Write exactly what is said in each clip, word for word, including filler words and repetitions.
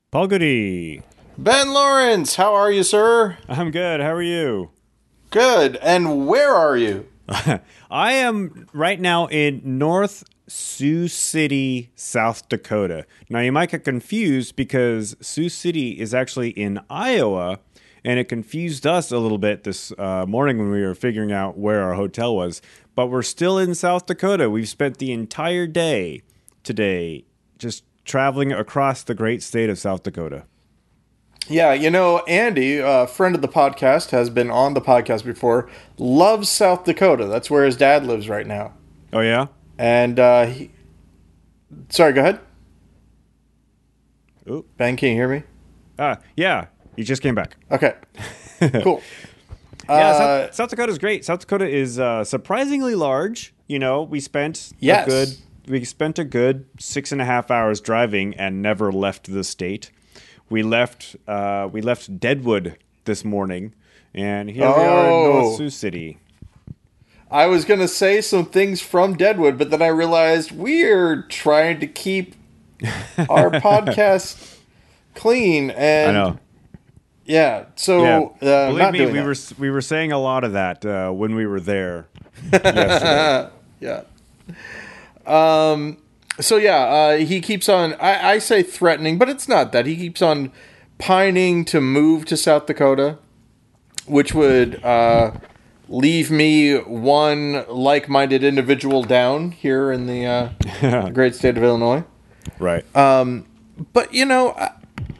Paul Goody. Ben Lawrence, how are you, sir? I'm good. How are you? Good. And where are you? I am right now in North Sioux City, South Dakota. Now, you might get confused because Sioux City is actually in Iowa, and it confused us a little bit this uh, morning when we were figuring out where our hotel was. But we're still in South Dakota. We've spent the entire day today just traveling across the great state of South Dakota. Yeah, you know, Andy, a friend of the podcast, has been on the podcast before, loves South Dakota. That's where his dad lives right now. Oh, yeah? And, uh, he... Sorry, go ahead. Ooh. Ben, can you hear me? Uh, yeah, you just came back. Okay. Cool. Yeah, uh, South, South Dakota is great. South Dakota is uh, surprisingly large. You know, we spent yes. a good we spent a good six and a half hours driving and never left the state. We left uh, we left Deadwood this morning, and here oh. we are in North Sioux City. I was going to say some things from Deadwood, but then I realized we're trying to keep our podcast clean. And I know. Yeah, so Yeah. uh, Believe not me, doing we that. were we were saying a lot of that uh, when we were there yesterday. Yeah. Um. So yeah, uh, he keeps on. I, I say threatening, but it's not that. He keeps on pining to move to South Dakota, which would uh, leave me one like-minded individual down here in the uh, great state of Illinois. Right. Um. But you know. I,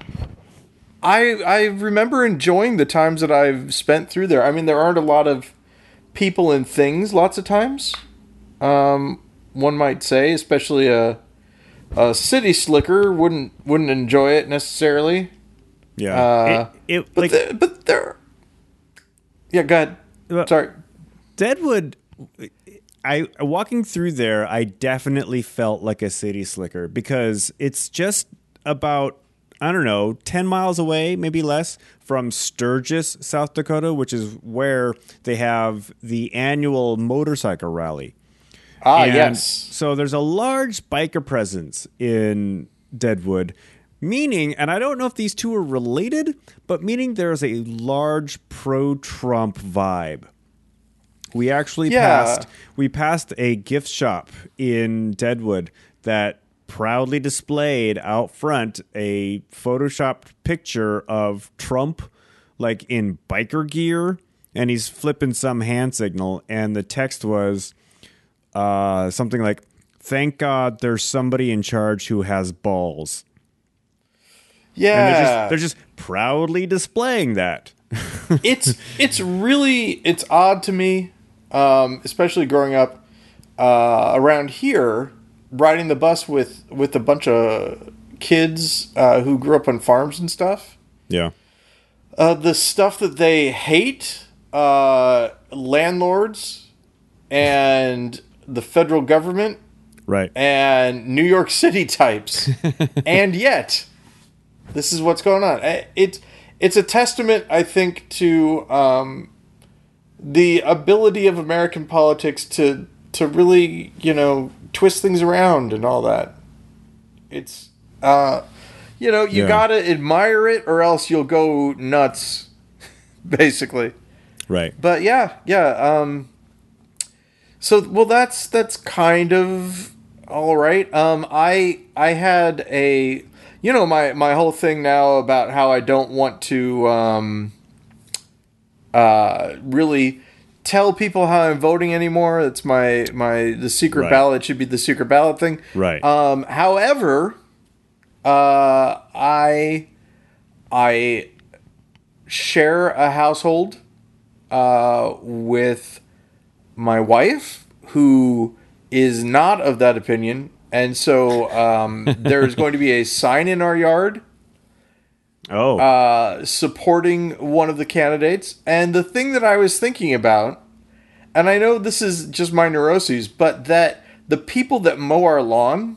I I remember enjoying the times that I've spent through there. I mean, there aren't a lot of people and things lots of times. Um, one might say, especially a a city slicker wouldn't wouldn't enjoy it necessarily. Yeah. Uh, it, it but like the, but there. Yeah, go ahead. Well, Sorry. Deadwood, I walking through there, I definitely felt like a city slicker because it's just about, I don't know, ten miles away, maybe less, from Sturgis, South Dakota, which is where they have the annual motorcycle rally. Ah, And yes. So there's a large biker presence in Deadwood, meaning, and I don't know if these two are related, but meaning there's a large pro-Trump vibe. We actually Yeah. passed we passed a gift shop in Deadwood that proudly displayed out front a photoshopped picture of Trump like in biker gear, and he's flipping some hand signal, and the text was uh, something like, "Thank God there's somebody in charge who has balls." Yeah. And they're just, they're just proudly displaying that. it's it's really it's odd to me, um, especially growing up uh, around here, riding the bus with with a bunch of kids uh, who grew up on farms and stuff. Yeah. Uh, the stuff that they hate, uh, landlords and the federal government, Right. and New York City types, and yet this is what's going on. It's it's a testament, I think, to um, the ability of American politics to to really, you know, twist things around and all that. It's uh, you know, you Yeah. gotta admire it, or else you'll go nuts, basically. Right. But yeah, yeah. Um, so well, that's that's kind of all right. Um, I I had a you know my my whole thing now about how I don't want to um, uh, really tell people how I'm voting anymore. It's my my the secret Right. ballot should be the secret ballot thing. Right. Um, however, uh, I I share a household uh, with my wife, who is not of that opinion, and so um, there's going to be a sign in our yard Oh. uh, supporting one of the candidates. And the thing that I was thinking about, and I know this is just my neuroses, but that the people that mow our lawn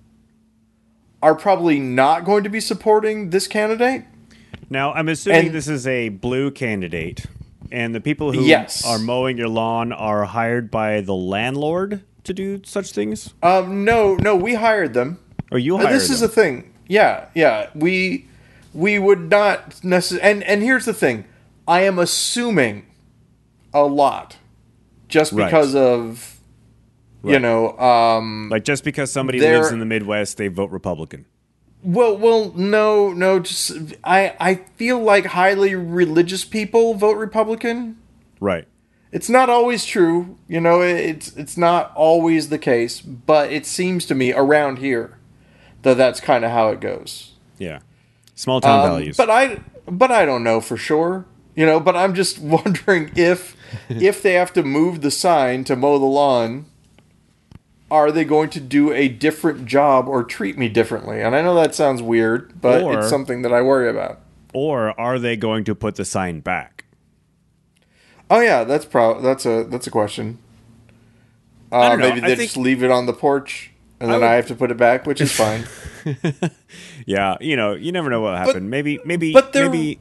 are probably not going to be supporting this candidate. Now, I'm assuming And- this is a blue candidate, and the people who Yes. are mowing your lawn are hired by the landlord to do such things? Um, no, no, we hired them. Or you Uh, hired this is them? a thing. Yeah, yeah. We we would not necessarily. And and here's the thing, I am assuming a lot, just Right. because of, you Right. know, um, Like just because somebody There- lives in the Midwest, they vote Republican. well, well, no, no, just I I feel like highly religious people vote Republican. Right. It's not always true, you know. It's it's not always the case, but it seems to me around here that that's kind of how it goes. Yeah. Small town Um, values. But I but I don't know for sure, you know. But I'm just wondering if if they have to move the sign to mow the lawn, are they going to do a different job or treat me differently? And I know that sounds weird, but Or- it's something that I worry about. Or are they going to put the sign back? Oh yeah, that's pro- that's a that's a question. Uh, I don't know. Maybe I they think- just leave it on the porch, and I then would- I have to put it back, which is fine. Yeah, you know, you never know what happened. maybe, maybe, but they're- maybe,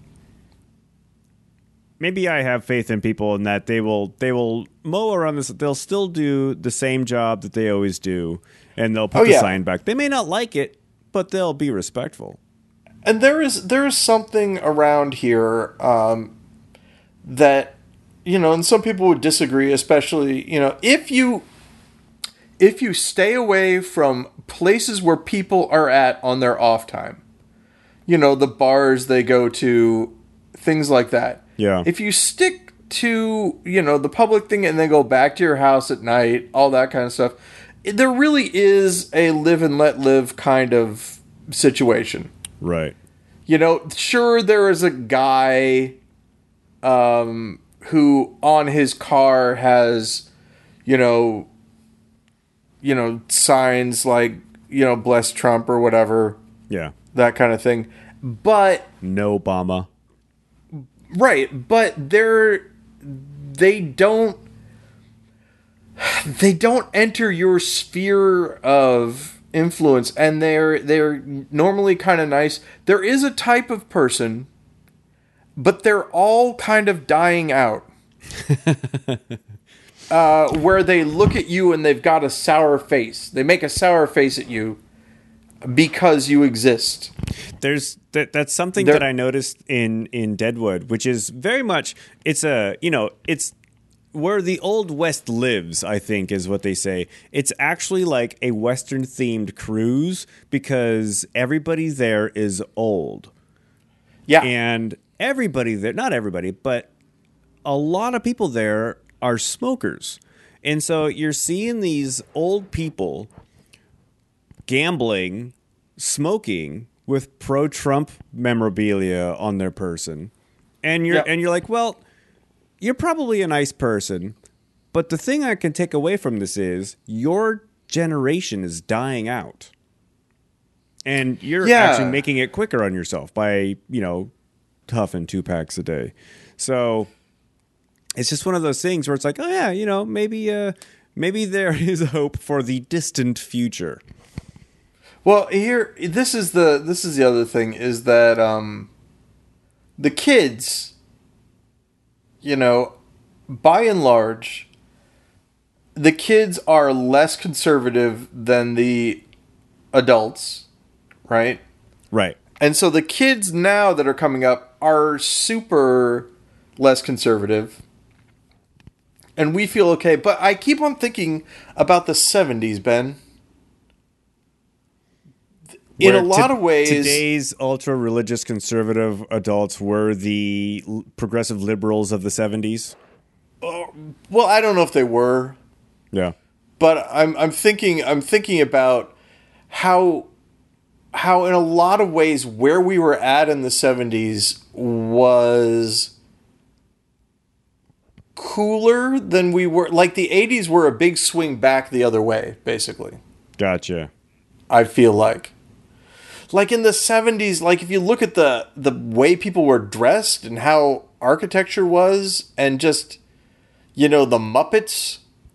maybe I have faith in people in that they will, they will mow around this. They'll still do the same job that they always do, and they'll put Oh, the yeah. sign back. They may not like it, but they'll be respectful. And there is there is something around here um, that, you know, and some people would disagree, especially, you know, if you if you stay away from places where people are at on their off time, you know, the bars they go to, things like that. Yeah. If you stick to, you know, the public thing and then go back to your house at night, all that kind of stuff, there really is a live and let live kind of situation. Right. You know, sure, there is a guy um, who on his car has, you know, you know, signs like, you know, bless Trump or whatever, Yeah. that kind of thing. But, No Obama. right, but they're, they don't, they don't enter your sphere of influence, and they're they're normally kind of nice. There is a type of person, but they're all kind of dying out. uh, where they look at you and they've got a sour face. They make a sour face at you because you exist. There's that. That's something There- that I noticed in in Deadwood, which is very much. It's a you know it's where the old West lives. I think is what they say. It's actually like a Western themed cruise because everybody there is old, Yeah. and everybody there. Not everybody, but a lot of people there are smokers, and so you're seeing these old people gambling, smoking with pro-Trump memorabilia on their person, and you're Yep. and you're like, well, you're probably a nice person, but the thing I can take away from this is your generation is dying out, and you're Yeah. actually making it quicker on yourself by you know huffing two packs a day. So it's just one of those things where it's like, oh yeah, you know, maybe uh, maybe there is hope for the distant future. Well, here this is the this is the other thing is that um, the kids, you know, by and large, the kids are less conservative than the adults, right? Right. And so the kids now that are coming up are super less conservative. And we feel okay, but I keep on thinking about the seventies, Ben. In Where a lot to- of ways, today's ultra religious conservative adults were the l- progressive liberals of the seventies. well, I don't know if they were, Yeah. but I'm I'm thinking I'm thinking about how how in a lot of ways where we were at in the seventies was cooler than we were. Like the eighties were a big swing back the other way, basically. Gotcha. I feel like. Like in the seventies, like if you look at the the way people were dressed and how architecture was and just you know the Muppets,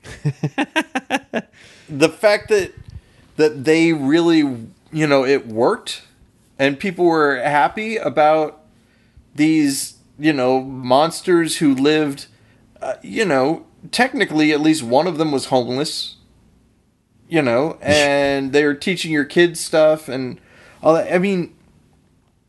the fact that that they really, you know, it worked and people were happy about these, you know, monsters who lived, uh, you know, technically at least one of them was homeless, you know, and they were teaching your kids stuff and all that. I mean,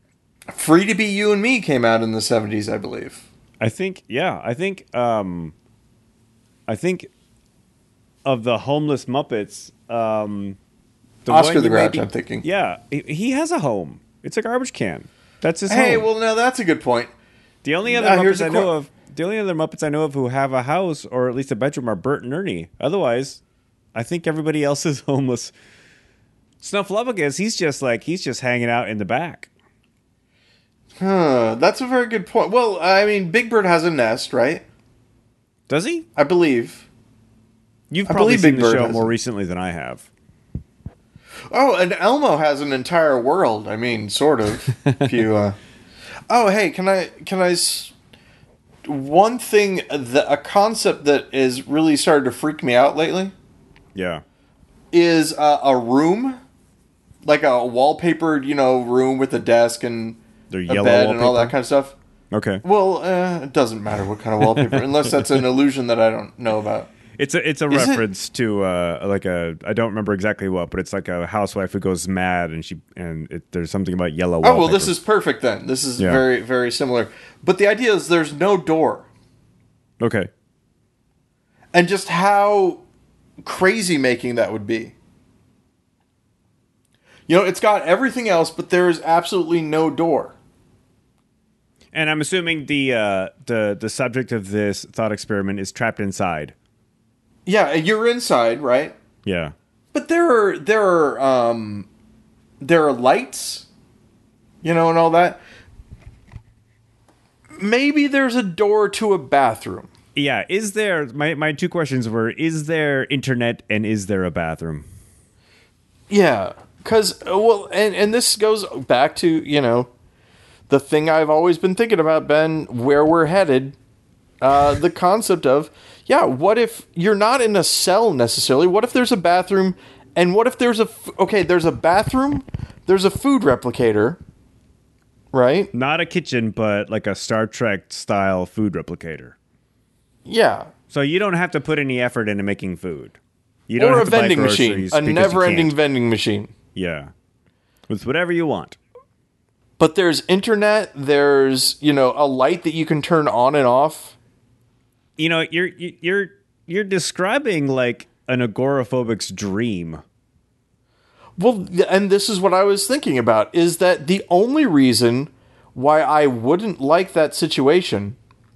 Free to Be You and Me came out in the seventies, I believe. I think, yeah, I think, um, I think of the homeless Muppets, um, the Oscar one the you Grouch, maybe- I'm thinking. Yeah, he, he has a home. It's a garbage can. That's his Hey, home. well, no, that's a good point. The only other Uh, here's Muppets a I know que- of, the only other Muppets I know of who have a house or at least a bedroom are Bert and Ernie. Otherwise, I think everybody else is homeless. Snuffleupagus, he's just like he's just hanging out in the back. Huh, that's a very good point. Well, I mean, Big Bird has a nest, right? Does he? I believe. You've I probably believe seen Big the Bird show has more it. recently than I have. Oh, and Elmo has an entire world. I mean, sort of. if you, uh... Oh, hey, can I? Can I? S- One thing, that, a concept that is really started to freak me out lately Yeah. is uh, a room, like a wallpapered, you know, room with a desk and They're a yellow bed and all wallpaper? that kind of stuff. Okay. Well, uh, it doesn't matter what kind of wallpaper, unless that's an illusion that I don't know about. It's a it's a Is it- reference to uh, like a I don't remember exactly what, but it's like a housewife who goes mad and she and it, there's something about yellow. Oh, Wallpaper. well, this is perfect then. This is Yeah. very, very similar. But the idea is there's no door. okay. And just how crazy making that would be. You know, it's got everything else, but there is absolutely no door. And I'm assuming the uh, the the subject of this thought experiment is trapped inside. Yeah, you're inside, right? Yeah. But there are there are um there are lights, you know, and all that. Maybe there's a door to a bathroom. Yeah. Is there my my two questions were: is there internet and is there a bathroom? Yeah, because well, and and this goes back to, you know, the thing I've always been thinking about, Ben, where we're headed. Uh, the concept of, yeah, what if you're not in a cell necessarily? What if there's a bathroom, and what if there's a f- okay, there's a bathroom, there's a food replicator, right? Not a kitchen, but like a Star Trek style food replicator. Yeah, So you don't have to put any effort into making food. You don't or a have to buy vending machine, groceries a because you never-ending can't. vending machine. Yeah. With whatever you want. But there's internet. There's, you know, a light that you can turn on and off. You know, you're you're you're describing like an agoraphobic's dream. Well, th- and this is what I was thinking about, is that the only reason why I wouldn't like that situation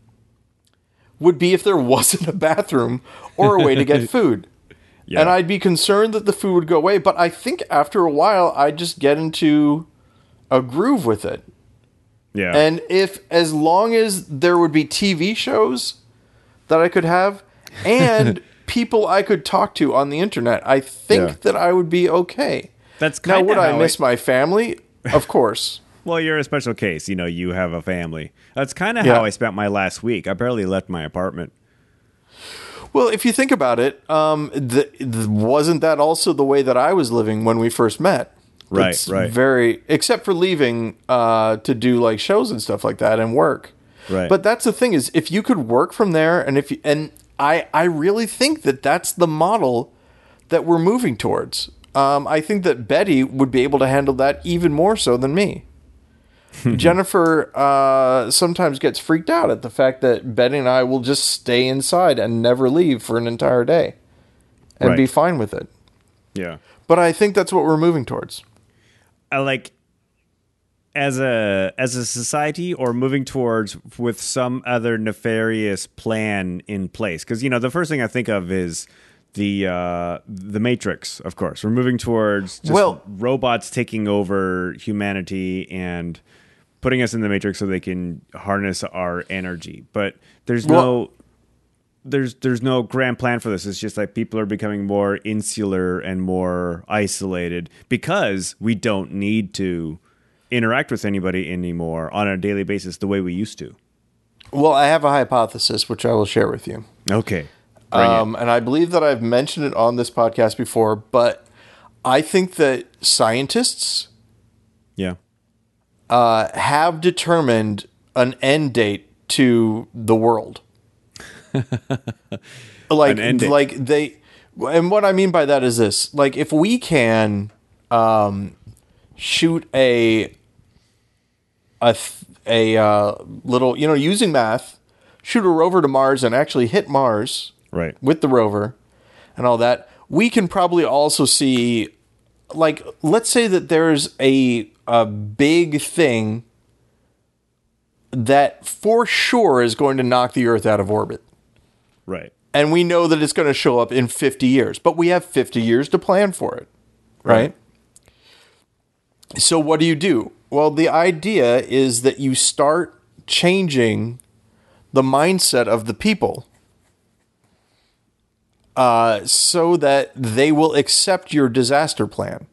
would be if there wasn't a bathroom or a way to get food. Yeah. And I'd be concerned that the food would go away, but I think after a while I'd just get into a groove with it. Yeah. And if, as long as there would be T V shows that I could have and people I could talk to on the internet, I think Yeah. that I would be okay. That's Now, kind would of I miss my family? Of course. Well, you're a special case. You know, you have a family. That's kind of Yeah. how I spent my last week. I barely left my apartment. Well, if you think about it, um, the, the, wasn't that also the way that I was living when we first met? Right, It's right. Very, except for leaving uh, to do like shows and stuff like that and work. Right. But that's the thing, is if you could work from there, and if you, and I I really think that that's the model that we're moving towards. Um, I think that Betty would be able to handle that even more so than me. Jennifer uh, sometimes gets freaked out at the fact that Betty and I will just stay inside and never leave for an entire day and Right. be fine with it. Yeah. But I think that's what we're moving towards. I like as a as a society or moving towards with some other nefarious plan in place, because you know the first thing I think of is the uh the Matrix. Of course, we're moving towards just Well- robots taking over humanity and putting us in the Matrix so they can harness our energy, but there's Well- no there's there's no grand plan for this. It's just like people are becoming more insular and more isolated because we don't need to interact with anybody anymore on a daily basis the way we used to. Well, I have a hypothesis which I will share with you. Okay. Bring Um, and I believe that I've mentioned it on this podcast before, but I think that scientists it. Yeah. uh, have determined an end date to the world. like, An end date. like they, and what I mean by that is this: like, if we can um, shoot a a th- a uh, little, you know, using math, shoot a rover to Mars and actually hit Mars Right. with the rover and all that, we can probably also see, like, let's say that there's a a big thing that for sure is going to knock the Earth out of orbit. Right. And we know that it's going to show up in fifty years, but we have fifty years to plan for it, right? Right. So what do you do? Well, the idea is that you start changing the mindset of the people uh, so that they will accept your disaster plan.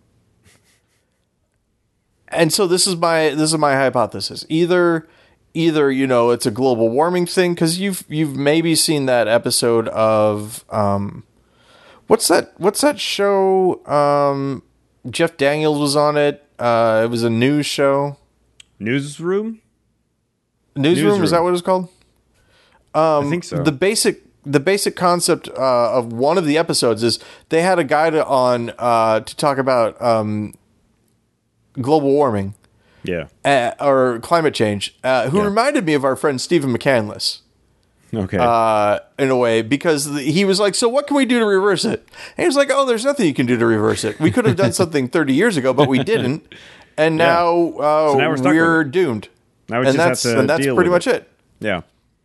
And so this is my this is my hypothesis. Either either you know it's a global warming thing, because you've you've maybe seen that episode of um, what's that what's that show? Um, Jeff Daniels was on it. Uh, it was a news show. Newsroom? Newsroom, Newsroom. Is that what it's called? I think so. The basic the basic concept uh, of one of the episodes is they had a guy to, on uh, to talk about um, global warming yeah. uh, or climate change, uh, who Yeah. reminded me of our friend Stephen McCandless. Okay. Uh, in a way, because he was like, so what can we do to reverse it? And he was like, oh, there's nothing you can do to reverse it. We could have done something thirty years ago, but we didn't. And Yeah. now, uh, So now we're stuck we're with it. doomed. Now we and just have that's, to and that's deal pretty with much it. yeah.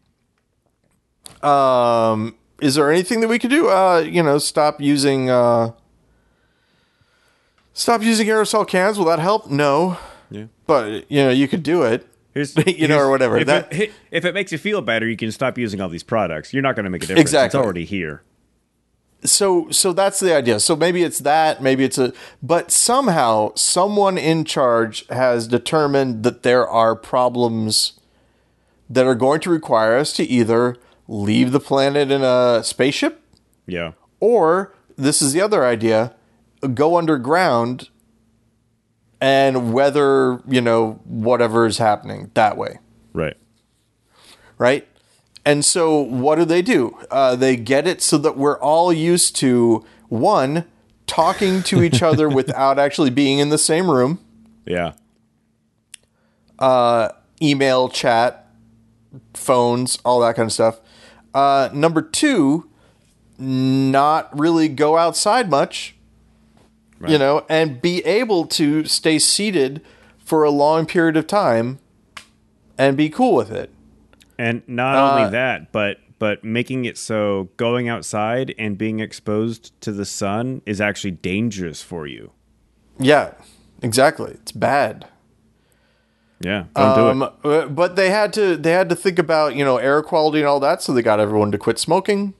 Um, is there anything that we could do? Uh, you know, stop using, uh, stop using aerosol cans. Will that help? No. Yeah. But, you know, you could do it. Here's, You know, here's- or whatever. If, That- it, if it makes you feel better, you can stop using all these products. You're not going to make a difference. Exactly. It's already here. So, so that's the idea. So maybe it's that, maybe it's a, but somehow someone in charge has determined that there are problems that are going to require us to either leave the planet in a spaceship, Yeah. or this is the other idea, go underground and weather, you know, whatever is happening that way. Right. Right? And so what do they do? Uh, they get it so that we're all used to, one, talking to each other without actually being in the same room. Yeah. Uh, email, chat, phones, all that kind of stuff. Uh, number two, not really go outside much, Right. you know, and be able to stay seated for a long period of time and be cool with it. And not Uh, only that, but but making it so going outside and being exposed to the sun is actually dangerous for you. Yeah, exactly. It's bad. Yeah. Don't do it. Um, uh, but they had to they had to think about, you know, air quality and all that, so they got everyone to quit smoking.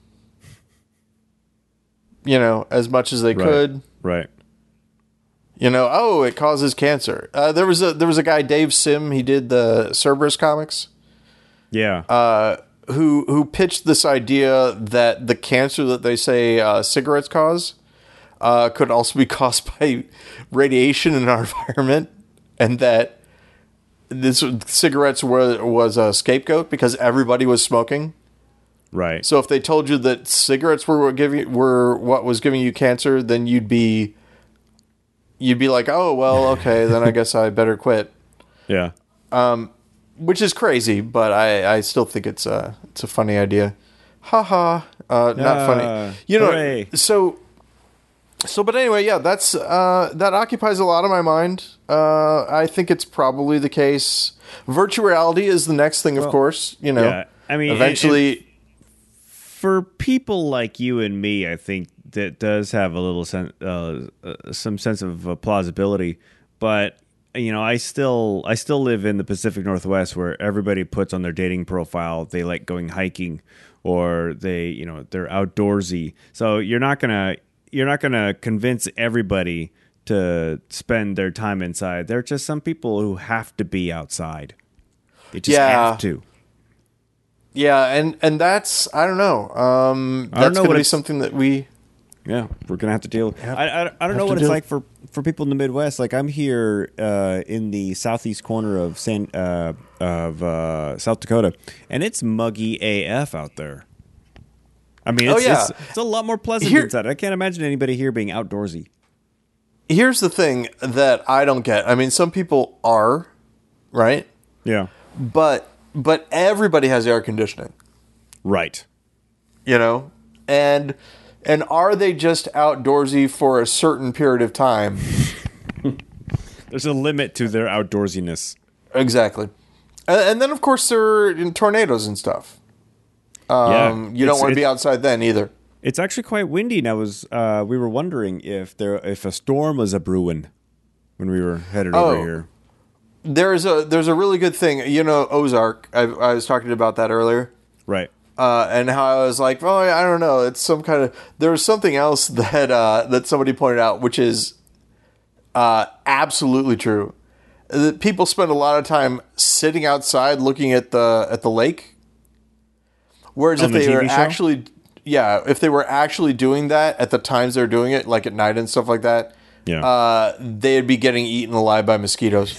You know, as much as they Right. could. Right. You know, oh, it causes cancer. Uh, there was a there was a guy, Dave Sim. He did the Cerberus comics. Yeah. Uh, who who pitched this idea that the cancer that they say uh, cigarettes cause uh, could also be caused by radiation in our environment, and that this cigarettes were was a scapegoat because everybody was smoking. right. So if they told you that cigarettes were what giving were what was giving you cancer, then you'd be you'd be like, oh well, okay, then I guess I better quit. Yeah. Which is crazy, but I, I still think it's a it's a funny idea. Ha ha. Uh, not Ah, funny. You know. hooray. So. So, but anyway, yeah, that's uh, that occupies a lot of my mind. Uh, I think it's probably the case. Virtual reality is the next thing, of Well, course. You know, yeah, I mean, eventually. For people like you and me, I think that does have a little sen- uh, uh, some sense of uh, plausibility. But you know, I still I still live in the Pacific Northwest, where everybody puts on their dating profile they like going hiking, or they you know they're outdoorsy. So you're not gonna you're not gonna convince everybody to spend their time inside. There are just some people who have to be outside. They just Yeah. have to. Yeah, and and that's I don't know. Um, I don't that's know going what to be it's- something that we. Yeah, we're gonna have to deal. Have- I, I, I don't have know to what it's deal- like for, for people in the Midwest. Like I'm here uh, in the southeast corner of San uh, of uh, South Dakota, and it's muggy A F out there. I mean, Oh, it's, yeah. it's, it's a lot more pleasant Here- inside. I can't imagine anybody here being outdoorsy. Here's the thing that I don't get. I mean, some people are, right? Yeah. But but everybody has air conditioning, Right. you know? And and are they just outdoorsy for a certain period of time? There's a limit to their outdoorsiness. Exactly. And, and then of course there are in tornadoes and stuff. Um, Yeah. you don't It's- want to be it's- outside then either. It's actually quite windy, and I was uh, we were wondering if there if a storm was a brewing when we were headed over Oh. here. There's a there's a really good thing, you know, Ozark. I, I was talking about that earlier. Right. Uh, and how I was like, well, I don't know. It's some kind of. There was something else that uh, that somebody pointed out, which is uh, absolutely true. That people spend a lot of time sitting outside looking at the at the lake, whereas On if the they T V were show? actually, yeah, if they were actually doing that at the times they're doing it, like at night and stuff like that, Yeah. uh, they'd be getting eaten alive by mosquitoes.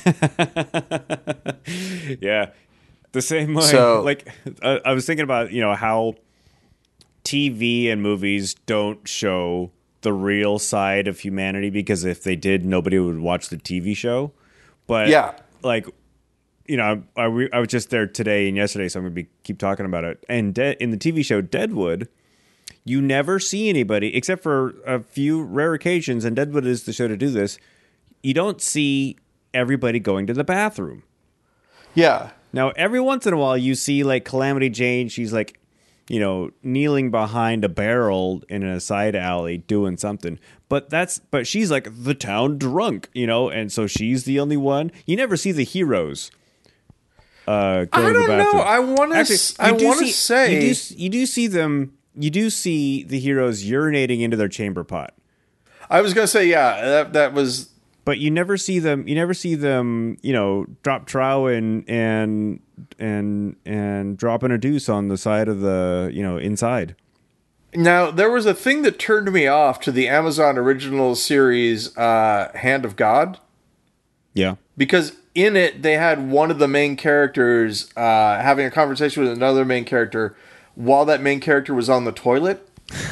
Yeah. The same way. So- like, I, I was thinking about, you know, how T V and movies don't show the real side of humanity because if they did, nobody would watch the T V show. But, Yeah. like, you know, I, I, I was just there today and yesterday, so I'm going to be keep talking about it. And De- in the T V show Deadwood, you never see anybody, except for a few rare occasions, and Deadwood is the show to do this, you don't see everybody going to the bathroom. Yeah. Now, every once in a while, you see, like, Calamity Jane, she's, like, you know, kneeling behind a barrel in a side alley doing something. But that's, but she's, like, the town drunk, you know, and so she's the only one. You never see the heroes uh, go I to the don't bathroom. know. I want Actually, to. I you do want to see- say. you do, you do see them. You do see the heroes urinating into their chamber pot, I was gonna say, yeah. That that was. but you never see them. You never see them. You know, drop trow and and and and dropping a deuce on the side of the you know inside. Now, there was a thing that turned me off to the Amazon original series, uh, Hand of God, Yeah. because in it they had one of the main characters uh, having a conversation with another main character while that main character was on the toilet.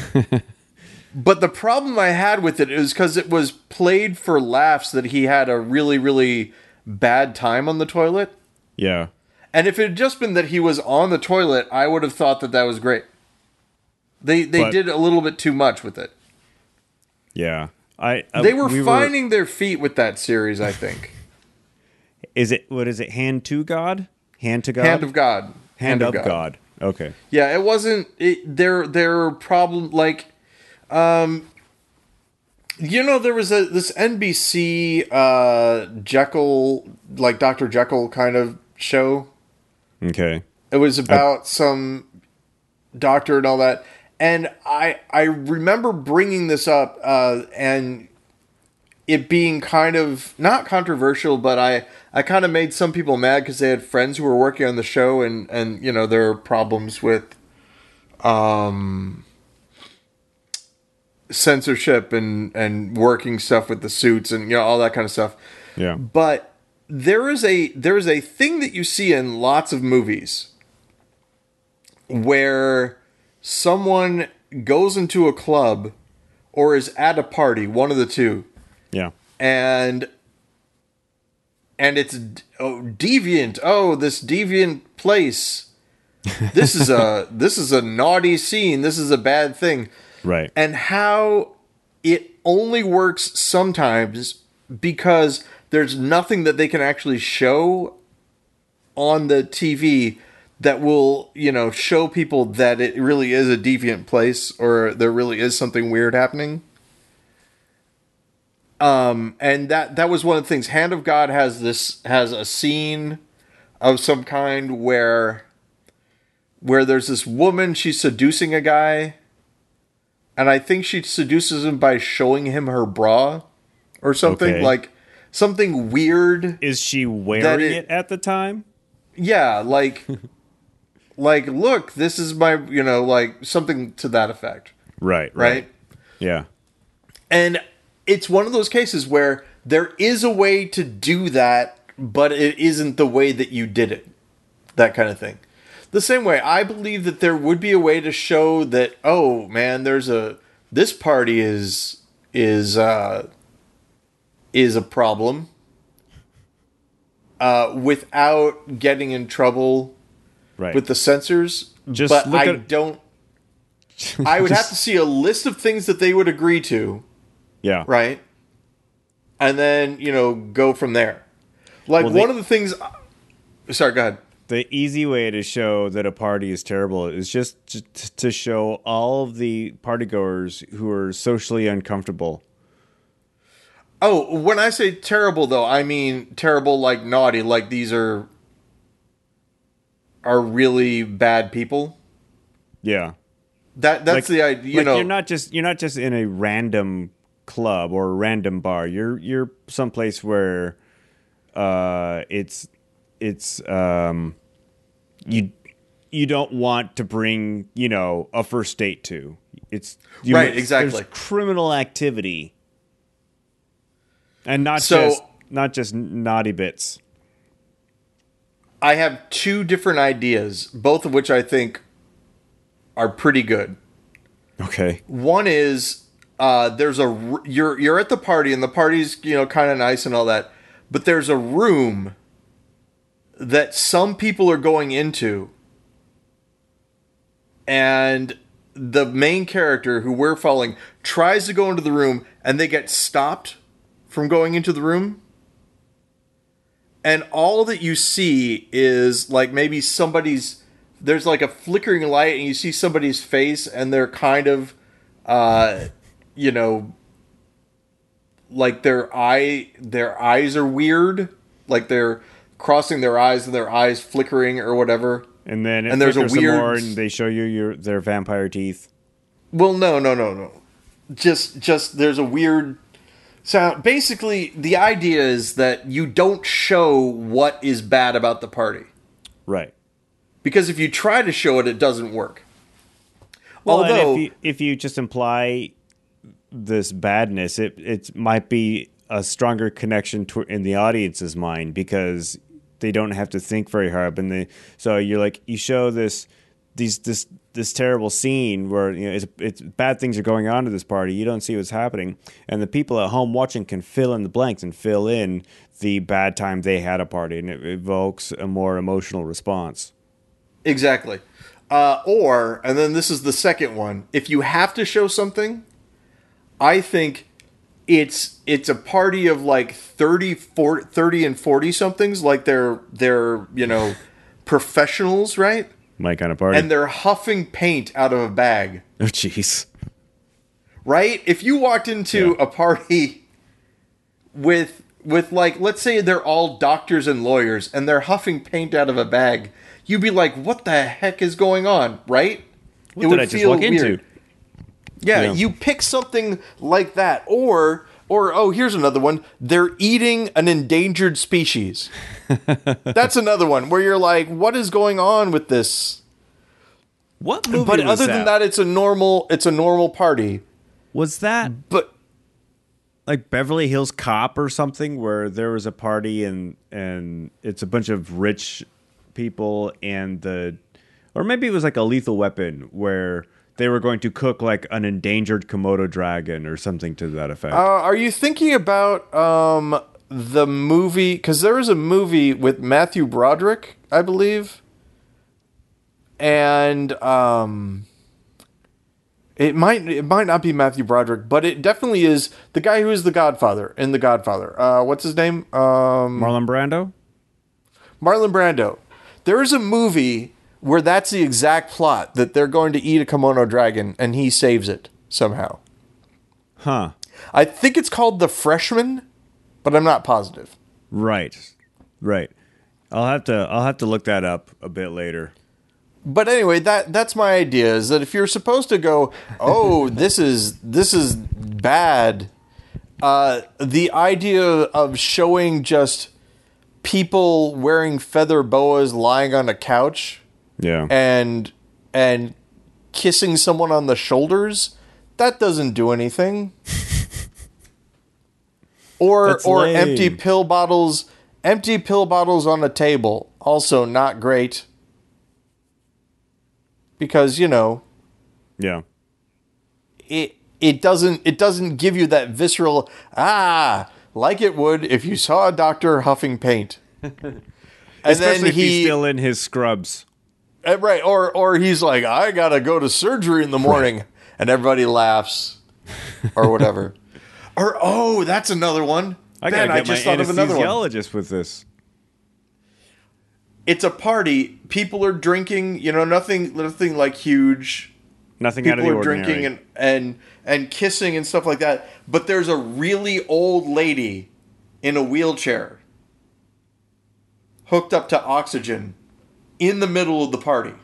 But the problem I had with it is because it was played for laughs that he had a really, really bad time on the toilet. Yeah. And if it had just been that he was on the toilet, I would have thought that that was great. They they But- did a little bit too much with it. Yeah. I. Uh, They were we finding their feet with that series, I think. Is it what is it? Hand to God. Hand to God. Hand of God. Hand, of God. Okay. Yeah, it wasn't. It, their their problem, like, um, you know, there was a this N B C uh, Jekyll, like Doctor Jekyll kind of show. Okay. It was about some doctor and all that. And I I remember bringing this up uh, and it being kind of not controversial, but I, I kind of made some people mad because they had friends who were working on the show and, and you know, there are problems with um, censorship and, and working stuff with the suits and, you know, all that kind of stuff. Yeah. But there is a there is a thing that you see in lots of movies where someone goes into a club or is at a party, one of the two, Yeah. and and it's oh, deviant. Oh, this deviant place. This is a this is a naughty scene. This is a bad thing. Right. And how it only works sometimes because there's nothing that they can actually show on the T V that will, you know, show people that it really is a deviant place or there really is something weird happening. Um, and that that was one of the things. Hand of God has this has a scene of some kind where where there's this woman, she's seducing a guy, and I think she seduces him by showing him her bra or something, Okay. like something weird. Is she That wearing it- it at the time? Yeah, like like look, this is my, you know, like something to that effect, Right. right? Yeah. And it's one of those cases where there is a way to do that, but it isn't the way that you did it. That kind of thing. The same way, I believe that there would be a way to show that, oh man, there's a this party is is uh is a problem. uh, without getting in trouble Right. with the censors. Just but look I at- don't. I would Just- have to see a list of things that they would agree to, Yeah. right? And then, you know, go from there. Like, Well, one they- of the things. Sorry, go ahead. The easy way to show that a party is terrible is just t- to show all of the partygoers who are socially uncomfortable. Oh, when I say terrible, though, I mean terrible like naughty. Like, these are. are really bad people. Yeah. That That's Like- the idea. You like know. you're not just you're not just in a random club or a random bar. You're you're someplace where uh it's it's um you you don't want to bring, you know, a first date to. It's you, Right, exactly. There's criminal activity. And not So- just not just naughty bits. I have two different ideas, both of which I think are pretty good. Okay. One is uh, there's a r- you're you're at the party and the party's, you know, kind of nice and all that, but there's a room that some people are going into, and the main character who we're following tries to go into the room and they get stopped from going into the room. And all that you see is like maybe somebody's, there's like a flickering light and you see somebody's face and they're kind of, uh, you know, like their eye, their eyes are weird. Like they're crossing their eyes and their eyes flickering or whatever. And then it And there's a flickers some weird- more and they show you your their vampire teeth. Well, no, no, no, no. Just, just there's a weird sound. Basically, the idea is that you don't show what is bad about the party. Right. Because if you try to show it, it doesn't work. Well, and Although, if you, if you just imply this badness, it it might be a stronger connection to, in the audience's mind because they don't have to think very hard. And they so you're like you show this these this this terrible scene where you know it's it's bad things are going on at this party. You don't see what's happening, and the people at home watching can fill in the blanks and fill in the bad time they had a party, and it evokes a more emotional response. exactly. Uh, or, and then this is the second one. If you have to show something, I think it's it's a party of like thirty, forty, thirty and forty somethings, like they're they're you know professionals, right? My kind of party. And they're huffing paint out of a bag. Oh, jeez. Right? If you walked into Yeah. a party with with like let's say they're all doctors and lawyers and they're huffing paint out of a bag, you'd be like, "What the heck is going on?" Right? What did I just walk into? Yeah, Yeah. you pick something like that, or or oh, here's another one. They're eating an endangered species. That's another one where you're like, "What is going on with this?" What movie But was other than that, it's a normal it's a normal party. Was that But like Beverly Hills Cop or something where there was a party and and it's a bunch of rich people and the or maybe it was like a Lethal Weapon where they were going to cook like an endangered Komodo dragon or something to that effect. Uh, are you thinking about um, the movie? Because there was a movie with Matthew Broderick, I believe, and um, it might it might not be Matthew Broderick, but it definitely is the guy who is the Godfather in The Godfather. Uh, what's his name? Um, Marlon Brando? Marlon Brando. There is a movie where that's the exact plot, that they're going to eat a Komodo dragon and he saves it somehow. Huh. I think it's called The Freshman, but I'm not positive. Right. Right. I'll have to I'll have to look that up a bit later. But anyway, that that's my idea, is that if you're supposed to go, oh, this is this is bad, uh, the idea of showing just people wearing feather boas lying on a couch Yeah. and and kissing someone on the shoulders, that doesn't do anything. Or That's or lame. empty pill bottles, empty pill bottles on a table, also not great. Because, you know, Yeah. it it doesn't it doesn't give you that visceral ah like it would if you saw a doctor huffing paint. and Especially then if he, he's still in his scrubs. uh, right, or or he's like, I gotta go to surgery in the morning, right. And everybody laughs, or whatever. Or oh, that's another one. I Ben, gotta get I just my thought of another one. anesthesiologist with this. It's a party. People are drinking. You know, nothing, nothing like huge. Nothing People out of the are ordinary. drinking and, and and kissing and stuff like that. But there's a really old lady in a wheelchair, hooked up to oxygen, in the middle of the party.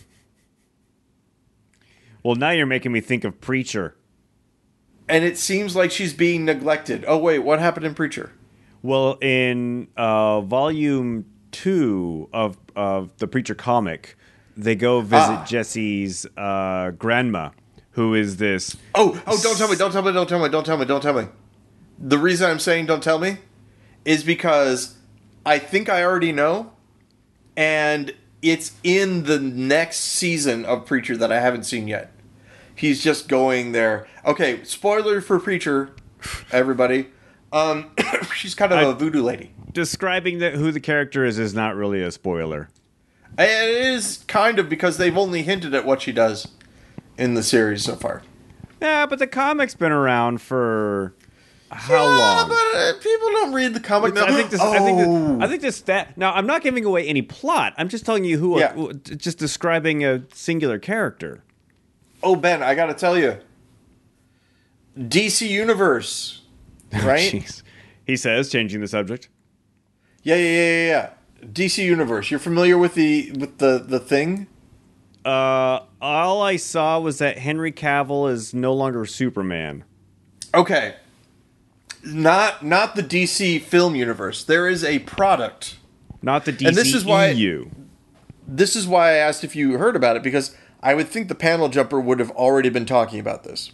Well, now you're making me think of Preacher. And it seems like she's being neglected. Oh wait, what happened in Preacher? Well, in uh, volume two of of the Preacher comic, they go visit Ah. Jesse's uh, grandma, who is this. Oh, oh! Don't tell me! Don't tell me! Don't tell me! Don't tell me! Don't tell me! The reason I'm saying don't tell me is because I think I already know, and it's in the next season of Preacher that I haven't seen yet. He's just going there. Okay, spoiler for Preacher, everybody. Um, she's kind of I- a voodoo lady. Describing the, who the character is is not really a spoiler. And it is kind of because they've only hinted at what she does in the series so far. Yeah, but the comic's been around for how yeah, long? but uh, people don't read the comic. I think this. oh. I think this, I think this. That now, I'm not giving away any plot. I'm just telling you who. Yeah. who- just describing a singular character. Oh, Ben, I gotta tell you. D C Universe, right? Jeez. He says, changing the subject. yeah, yeah, yeah, yeah, yeah. D C Universe. You're familiar with the with the the thing? Uh, all I saw was that Henry Cavill is no longer Superman. Okay. Not not the D C film universe. There is a product. Not the D C And this is why- E U. This is why I asked if you heard about it, because I would think the panel jumper would have already been talking about this.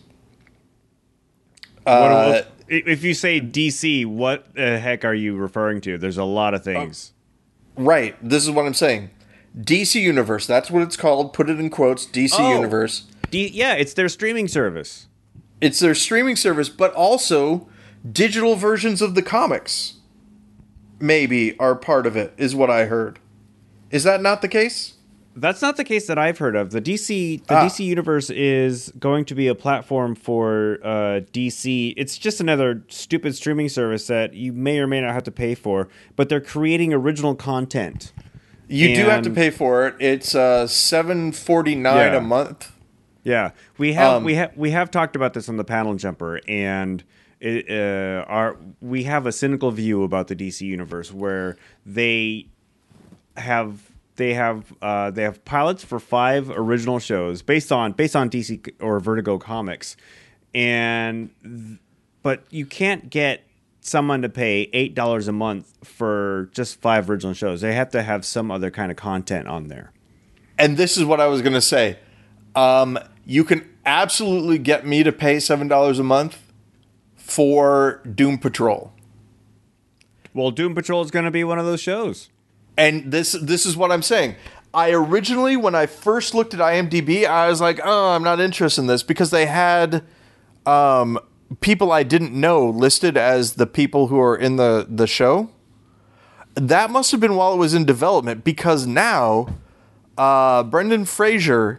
What- Uh, what- if you say D C, what the heck are you referring to? There's a lot of things. right. This is what I'm saying. D C Universe. That's what it's called. Put it in quotes. D C Oh. Universe. D- yeah, it's their streaming service. It's their streaming service, but also digital versions of the comics maybe are part of it, is what I heard. Is that not the case? That's not the case that I've heard of. The D C the Ah. D C universe is going to be a platform for uh, D C. It's just another stupid streaming service that you may or may not have to pay for, but they're creating original content. You do have to And- pay for it. It's uh seven forty-nine Yeah. a month. Yeah, we have Um, we have we have talked about this on the panel jumper, and it, uh, our we have a cynical view about the D C universe where they have they have uh, they have pilots for five original shows based on based on D C or Vertigo comics, and th- but you can't get someone to pay eight dollars a month for just five original shows. They have to have some other kind of content on there. And this is what I was going to say. Um, you can absolutely get me to pay seven dollars a month for Doom Patrol. Well, Doom Patrol is going to be one of those shows. And this this is what I'm saying. I originally, when I first looked at IMDb, I was like, oh, I'm not interested in this, because they had um, people I didn't know listed as the people who are in the, the show. That must have been while it was in development, because now uh, Brendan Fraser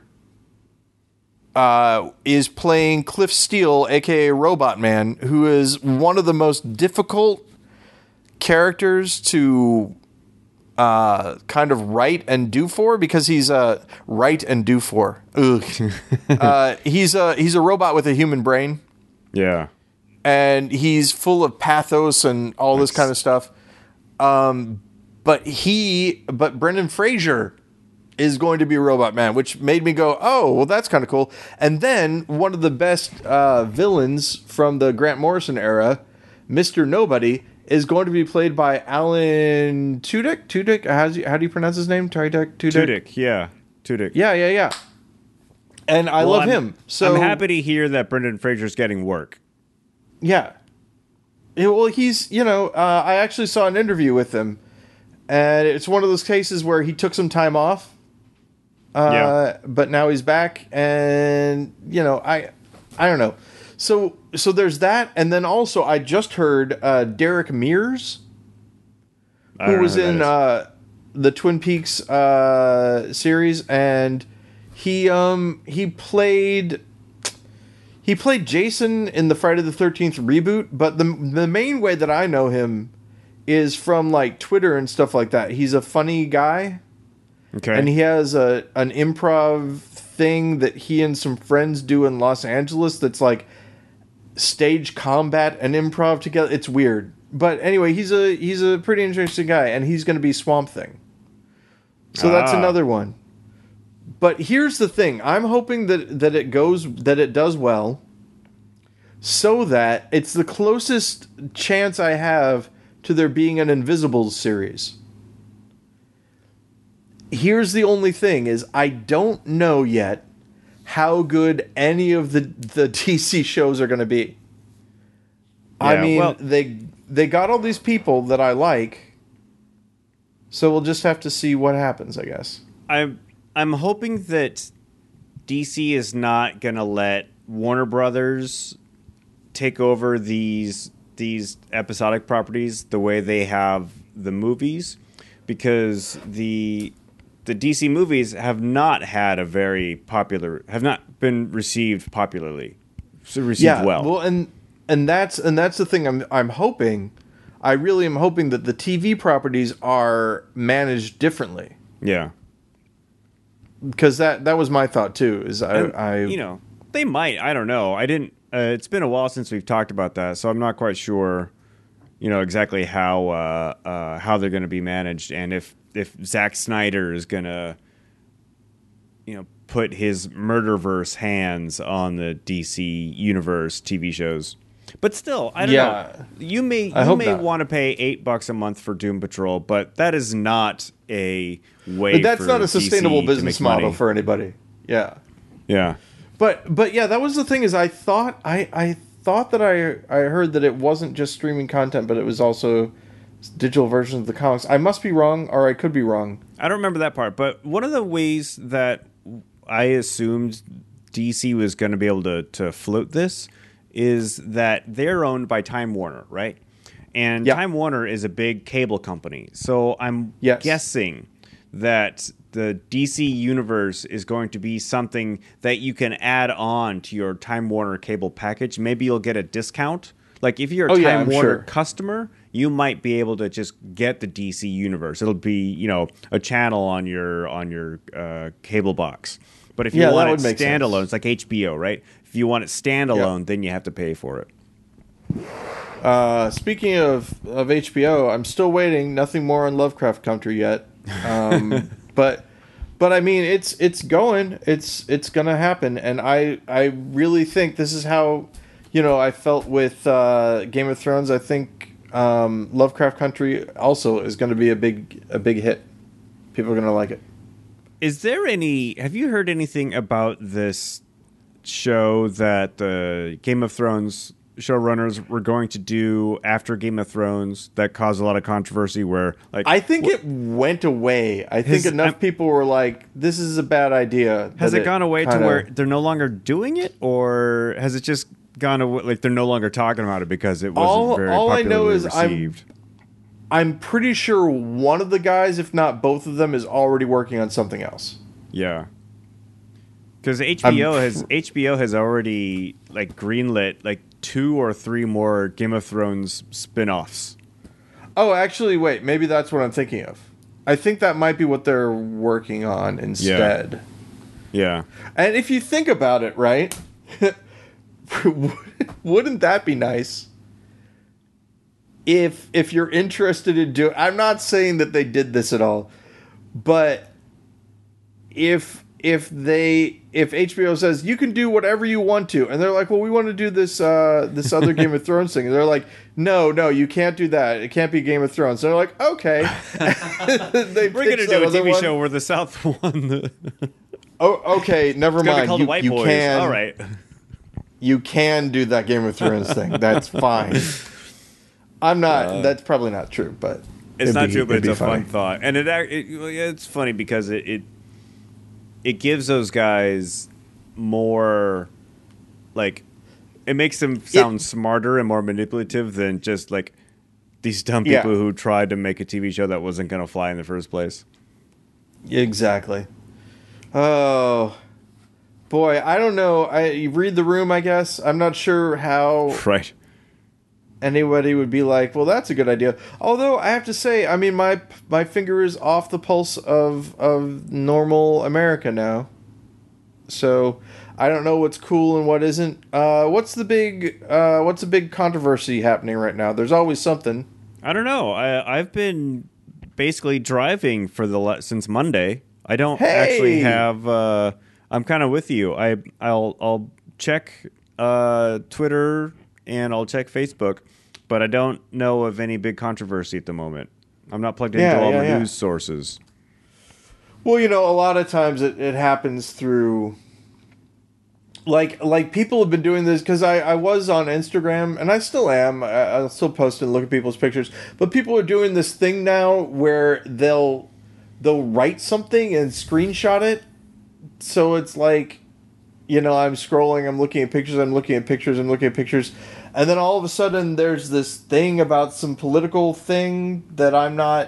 uh, is playing Cliff Steele, a k a. Robot Man, who is one of the most difficult characters to uh, kind of write and do for, because he's a uh, write and do for. Ugh. uh, he's a he's a robot with a human brain, Yeah. and he's full of pathos and all this Nice. kind of stuff. Um, but he, but Brendan Fraser is going to be Robot Man, which made me go, oh, well, that's kind of cool. And then one of the best uh, villains from the Grant Morrison era, Mister Nobody, is going to be played by Alan Tudyk. Tudyk, how do you, how do you pronounce his name? Tudyk. Tudyk. Tudyk, yeah. Tudyk. Yeah, yeah, yeah. And I Well, love I'm- him. So I'm happy to hear that Brendan Fraser's getting work. Yeah. Yeah, well, he's, you know, uh, I actually saw an interview with him, and it's one of those cases where he took some time off. Uh, Yeah. But now he's back, and, you know, I I don't know. So so there's that, and then also I just heard uh, Derek Mears, I who don't know was who that in is. uh, the Twin Peaks uh, series, and he um he played he played Jason in the Friday the thirteenth reboot. But the the main way that I know him is from like Twitter and stuff like that. He's a funny guy, Okay. and he has a an improv thing that he and some friends do in Los Angeles. That's like stage combat and improv together. It's weird. But anyway, he's a he's a pretty interesting guy, and he's going to be Swamp Thing. So that's Ah. another one. But here's the thing: I'm hoping that that it goes that it does well, so that it's the closest chance I have to there being an Invisibles series. Here's the only thing: is I don't know yet how good any of the the D C shows are going to be. I Yeah, mean, well- they they got all these people that I like, so we'll just have to see what happens, I guess. I'm I'm hoping that D C is not gonna let Warner Brothers take over these these episodic properties the way they have the movies, because the the D C movies have not had a very popular have not been received popularly, so received Yeah, well. well, and and that's and that's the thing. I'm I'm hoping, I really am hoping that the T V properties are managed differently, Yeah, because that that was my thought too. Is I, And, I you know, they might. I don't know. I didn't. Uh, it's been a while since we've talked about that, so I'm not quite sure. You know exactly how uh, uh, how they're going to be managed, and if if Zack Snyder is going to, you know, put his Murderverse hands on the D C universe T V shows. But still, I don't Yeah. know. You may I you hope may not. want to pay eight bucks a month for Doom Patrol, but that is not a way. but that's for not a D C sustainable to business make model money. for anybody. Yeah. Yeah. But but yeah, that was the thing. Is I thought I I thought that I I heard that it wasn't just streaming content, but it was also digital versions of the comics. I must be wrong, or I could be wrong. I don't remember that part, but one of the ways that I assumed D C was going to be able to, to float this is that they're owned by Time Warner, right? And Yeah. Time Warner is a big cable company. So I'm Yes. guessing that the D C universe is going to be something that you can add on to your Time Warner cable package. Maybe you'll get a discount. Like if you're a Oh, Time yeah, I'm Warner sure. customer, you might be able to just get the D C universe. It'll be, you know, a channel on your on your uh, cable box. But if you Yeah, that want would it make standalone, sense. it's like H B O, right? If you want it standalone, then you have to pay for it. Uh, speaking of, of H B O, I'm still waiting. Nothing more on Lovecraft Country yet. Um, but but I mean, it's it's going. It's it's gonna happen, and I I really think this is how, you know, I felt with uh, Game of Thrones. I think um, Lovecraft Country also is going to be a big a big hit. People are gonna like it. Is there any? Have you heard anything about this show that the Game of Thrones showrunners were going to do after Game of Thrones that caused a lot of controversy? Where, like, I think wh- it went away. I think Has- enough I'm- people were like, "This is a bad idea." has that it gone away to kinda- where they're no longer doing it, or has it just gone away? Like they're no longer talking about it because it wasn't All- very all I popularly know is I'm- received. I'm pretty sure one of the guys, if not both of them, is already working on something else. Yeah. Because H B O I'm has pr- H B O has already like greenlit like two or three more Game of Thrones spin-offs. Oh, actually, wait. Maybe that's what I'm thinking of. I think that might be what they're working on instead. Yeah. And if you think about it, right? Wouldn't that be nice? If if you're interested in doing, I'm not saying that they did this at all, but if if they if H B O says you can do whatever you want to, and they're like, well, we want to do this uh, this other Game of Thrones thing, and they're like, no, no, you can't do that. It can't be Game of Thrones. And they're like, okay, they We're gonna pitch do a that other T V one. show where the South won the. Oh, okay, never It's gonna be mind. called You, the White you Boys. can, All right. you can do that Game of Thrones thing. That's fine. I'm not. that's probably not true, but It's it'd not be- true, but it'd it's be a funny. fun thought, and it, ac- it it's funny because it, it it gives those guys more like it makes them sound smarter and more manipulative than just like these dumb Yeah. people who tried to make a T V show that wasn't going to fly in the first place. Exactly. Oh, boy, I don't know. I you read the room, I guess. I'm not sure how Right. anybody would be like, well, that's a good idea. Although I have to say, I mean, my my finger is off the pulse of of normal America now. So I don't know what's cool and what isn't. Uh, what's the big uh, what's the big controversy happening right now? There's always something. I don't know. I I've been basically driving for the le- since Monday. I don't Hey! actually have. Uh, I'm kind of with you. I I'll I'll check uh, Twitter and I'll check Facebook, but I don't know of any big controversy at the moment. I'm not plugged into Yeah, all yeah, the yeah. news sources. Well, you know, a lot of times it, it happens through like like people have been doing this because I, I was on Instagram and I still am. I, I'll still post and look at people's pictures, but people are doing this thing now where they'll they'll write something and screenshot it. So it's like, you know, I'm scrolling, I'm looking at pictures, I'm looking at pictures, I'm looking at pictures, and then all of a sudden there's this thing about some political thing that I'm not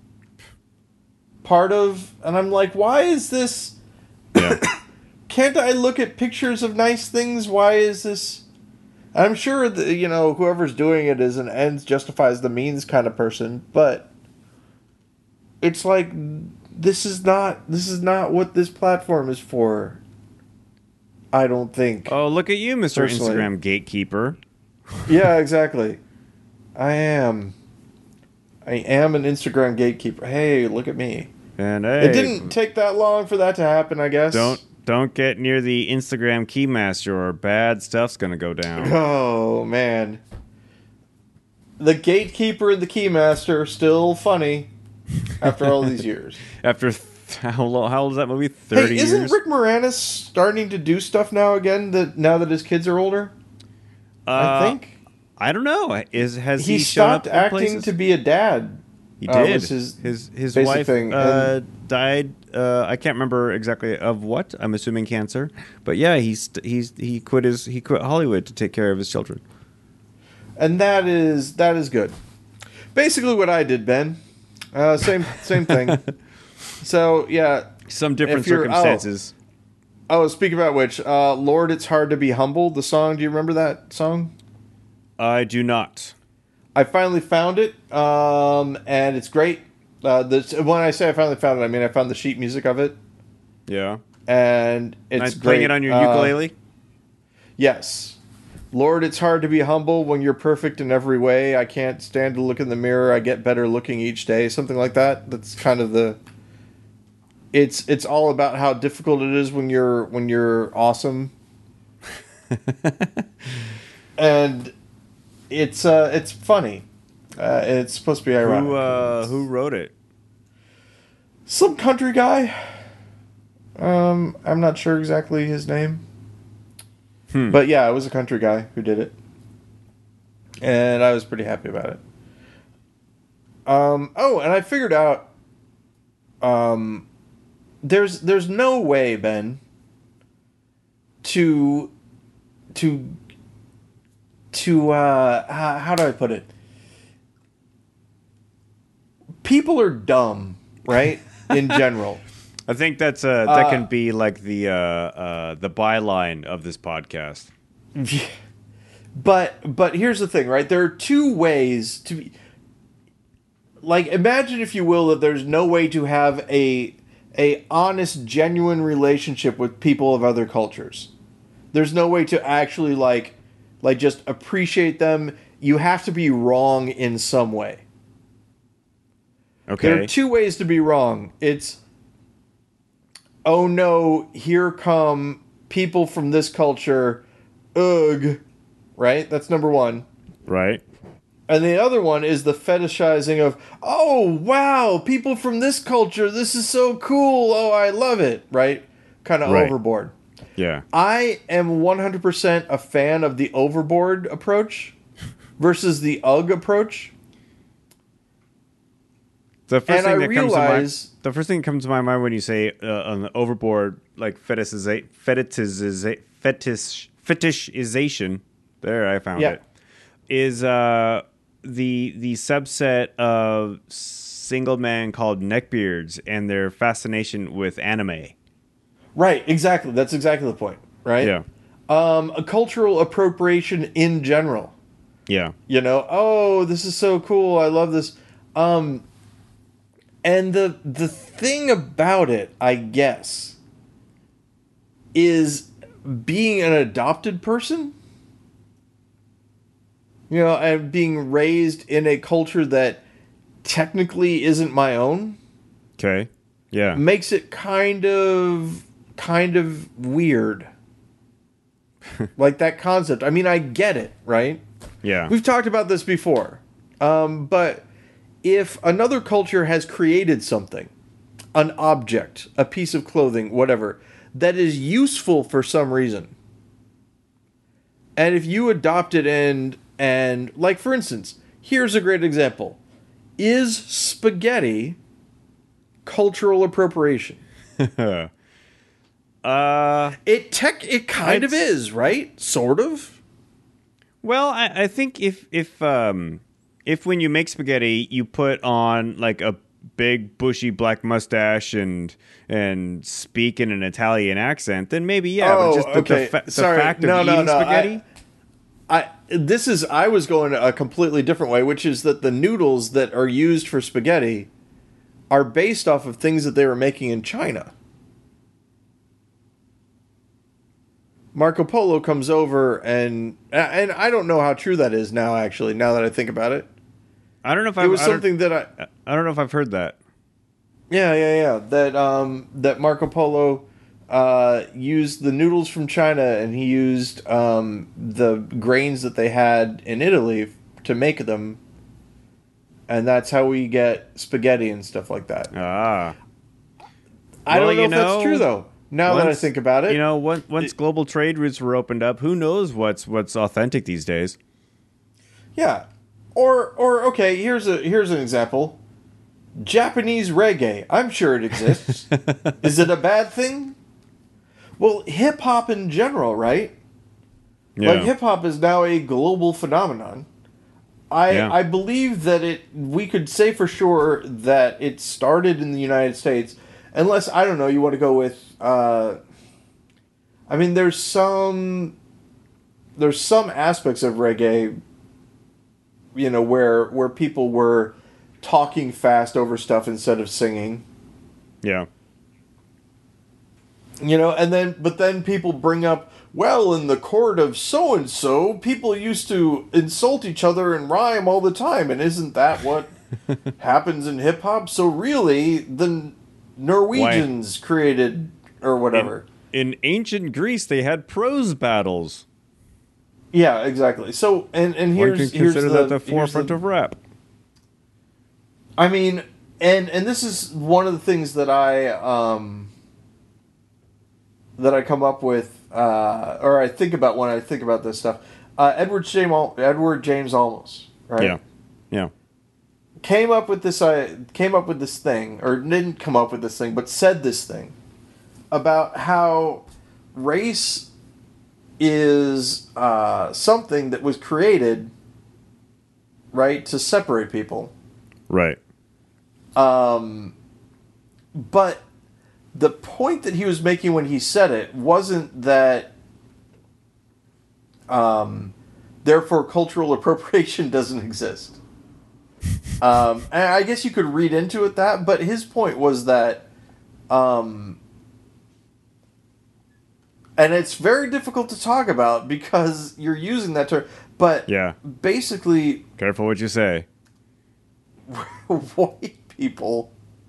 part of, and I'm like, why is this? Yeah. Can't I look at pictures of nice things? Why is this? I'm sure that, you know, whoever's doing it is an ends justifies the means kind of person, but it's like this is not this is not what this platform is for. I don't think. Oh, look at you, Mister Personally. Instagram gatekeeper. Yeah, exactly. I am. I am an Instagram gatekeeper. Hey, look at me. And hey, It didn't take that long for that to happen, I guess. don't don't get near the Instagram keymaster or bad stuff's gonna go down. Oh, man. The gatekeeper and the keymaster are still funny after all these years. After th- how long? How old is that movie? Thirty Hey, isn't years. Rick Moranis starting to do stuff now again? That now that his kids are older, Uh, I think I don't know. Is has he, he shown up stopped in acting places? to be a dad. He uh, did. was his his his basic wife thing, uh, and- died. Uh, I can't remember exactly of what. I'm assuming cancer. But yeah, he's he's he quit his he quit Hollywood to take care of his children. And that is that is good. Basically, what I did, Ben. Uh, same same thing. So yeah. Some different If you're- oh. circumstances. Oh, speaking about which, uh, Lord, it's hard to be humble. The song. Do you remember that song? I do not. I finally found it, um, and it's great. Uh, this, when I say I finally found it, I mean I found the sheet music of it, Yeah. and it's Nice great. playing it on your Uh, ukulele. Yes. Lord, it's hard to be humble when you're perfect in every way. I can't stand to look in the mirror. I get better looking each day. Something like that. That's kind of the. It's it's all about how difficult it is when you're when you're awesome. And it's uh it's funny. Uh, it's supposed to be ironic. Who uh, who wrote it? Some country guy. Um, I'm not sure exactly his name. Hmm. But yeah, it was a country guy who did it. And I was pretty happy about it. Um, oh, and I figured out um, there's there's no way, Ben, to to to uh how, how do I put it? People are dumb, right? In general. I think that's uh, that Uh, can be like the uh, uh, the byline of this podcast. But but here's the thing, right? There are two ways to be, like, imagine, if you will, that there's no way to have a a honest, genuine relationship with people of other cultures. There's no way to actually like like just appreciate them. You have to be wrong in some way. Okay. There are two ways to be wrong. It's, oh no, here come people from this culture. Ugh. Right? That's number one. Right. And the other one is the fetishizing of, oh, wow, people from this culture, this is so cool. Oh, I love it. Right? Kind of Right. overboard. Yeah. I am one hundred percent a fan of the overboard approach versus the ugh approach. The first And thing I that comes realize- to my the first thing that comes to my mind when you say uh, on the overboard, like fetishiza- fetishiza- fetish fetishization. There, I found Yeah. it. Is uh, the the subset of single men called neckbeards and their fascination with anime. Right, exactly. That's exactly the point, right? Yeah. Um, a cultural appropriation in general. Yeah. You know, oh, this is so cool. I love this. Um, and the the thing about it, I guess, is being an adopted person. You know, and being raised in a culture that technically isn't my own. Okay. Yeah. Makes it kind of kind of weird. Like that concept. I mean, I get it, right? Yeah. We've talked about this before. Um, but if another culture has created something, an object, a piece of clothing, whatever, that is useful for some reason, and if you adopt it and, and like, for instance, here's a great example. Is spaghetti cultural appropriation? uh, It tech, it kind I'd of is, right? Sort of. well, I, I think if if um if when you make spaghetti you put on like a big bushy black mustache and and speak in an Italian accent, then maybe yeah. Oh, but just the, okay. the, fa- the Sorry. fact No, of no, eating no. spaghetti. I, I this is I was going a completely different way, which is that the noodles that are used for spaghetti are based off of things that they were making in China. Marco Polo comes over and and I don't know how true that is now. Actually, now that I think about it, I don't know if it I've, was I don't- something that I I don't know if I've heard that. yeah yeah yeah that um that Marco Polo uh, used the noodles from China and he used um, the grains that they had in Italy to make them, and that's how we get spaghetti and stuff like that. Ah. I Well, don't know you if that's know, true though. Now that I Once- think about it, you know, once, once global trade routes were opened up, who knows what's what's authentic these days? yeah. Or or okay, here's a here's an example. Japanese reggae. I'm sure it exists. Is it a bad thing? Well, hip hop in general, right? Yeah. Like hip hop is now a global phenomenon. I Yeah. I believe that it we could say for sure that it started in the United States, unless I don't know, you want to go with uh I mean there's some there's some aspects of reggae, you know, where where people were talking fast over stuff instead of singing. Yeah. You know, and then but then people bring up, well, in the court of so and so, people used to insult each other and rhyme all the time, and isn't that what happens in hip hop? So really, the Norwegians Why? created or whatever. In, in ancient Greece, they had prose battles. Yeah, exactly. So and and here's One can here's consider the, that the forefront the, of rap. I mean, and and this is one of the things that I um that I come up with, uh, or I think about when I think about this stuff. Uh, Edward James Al- Edward James Olmos, right? Yeah, yeah. Came up with this. I came up with this thing, or didn't come up with this thing, but said this thing about how race is uh, something that was created, right, to separate people. Right. Um, but the point that he was making when he said it wasn't that, um, therefore cultural appropriation doesn't exist. Um, and I guess you could read into it that, but his point was that, um, and it's very difficult to talk about because you're using that term, but yeah. basically, careful what you say. White people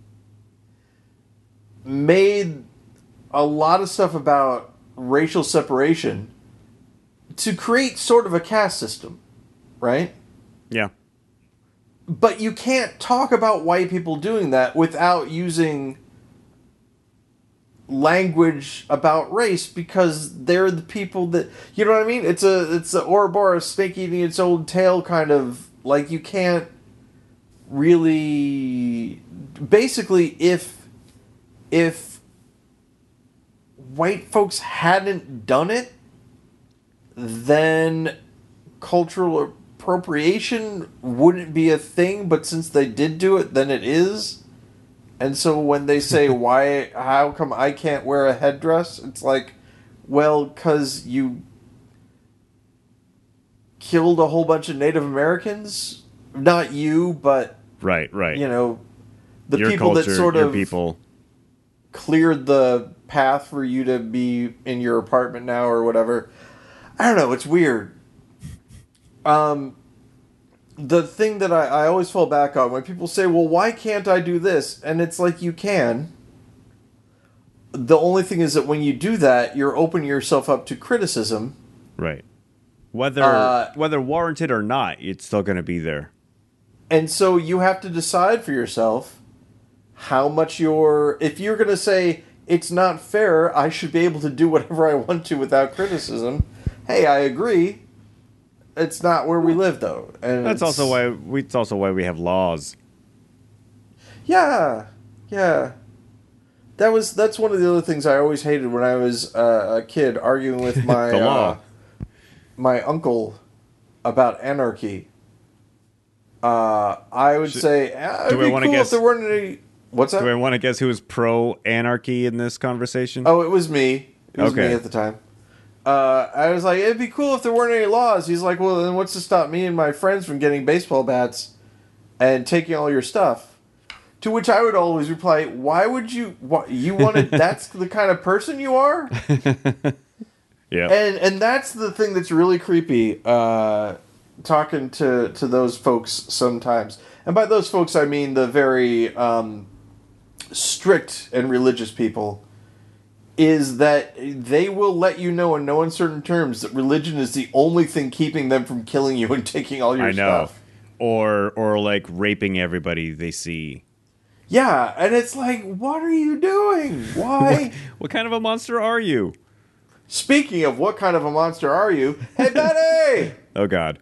made a lot of stuff about racial separation to create sort of a caste system, right? Yeah. But you can't talk about white people doing that without using language about race because they're the people that, you know what I mean? It's a it's a Ouroboros snake eating its own tail kind of, like, you can't really, basically, if if white folks hadn't done it, then cultural appropriation wouldn't be a thing, but since they did do it, then it is. And so when they say, why, how come I can't wear a headdress? It's like, well, because you killed a whole bunch of Native Americans. Not you, but, Right, right. you know, the your people culture, that sort your of people. cleared the path for you to be in your apartment now or whatever. I don't know, it's weird. Um, the thing that I, I always fall back on when people say, well, why can't I do this? And it's like, you can. The only thing is that when you do that, you're opening yourself up to criticism. Right. Whether Uh, whether warranted or not, it's still going to be there. And so you have to decide for yourself how much you're... If you're going to say, it's not fair, I should be able to do whatever I want to without criticism. Hey, I agree. It's not where we live, though. And That's it's- also why we. It's also why we have laws. Yeah, yeah. That was that's one of the other things I always hated when I was uh, a kid, arguing with my The law. uh, my uncle about anarchy. Uh, I would Should- say uh, it'd do I be wanna cool guess- if there weren't any. What's that? Do I want to guess who was pro anarchy in this conversation? Oh, it was me. It was Okay. me at the time. Uh, I was like, it'd be cool if there weren't any laws. He's like, well, then what's to stop me and my friends from getting baseball bats and taking all your stuff? To which I would always reply, why would you, what, you wanted, that's the kind of person you are? Yeah. And and that's the thing that's really creepy, uh, talking to, to those folks sometimes. And by those folks, I mean the very um, strict and religious people. Is that they will let you know in no uncertain terms that religion is the only thing keeping them from killing you and taking all your I know. stuff. Or or like raping everybody they see. Yeah, and it's like, what are you doing? Why? What kind of a monster are you? Speaking of what kind of a monster are you? Hey, Betty! Oh God.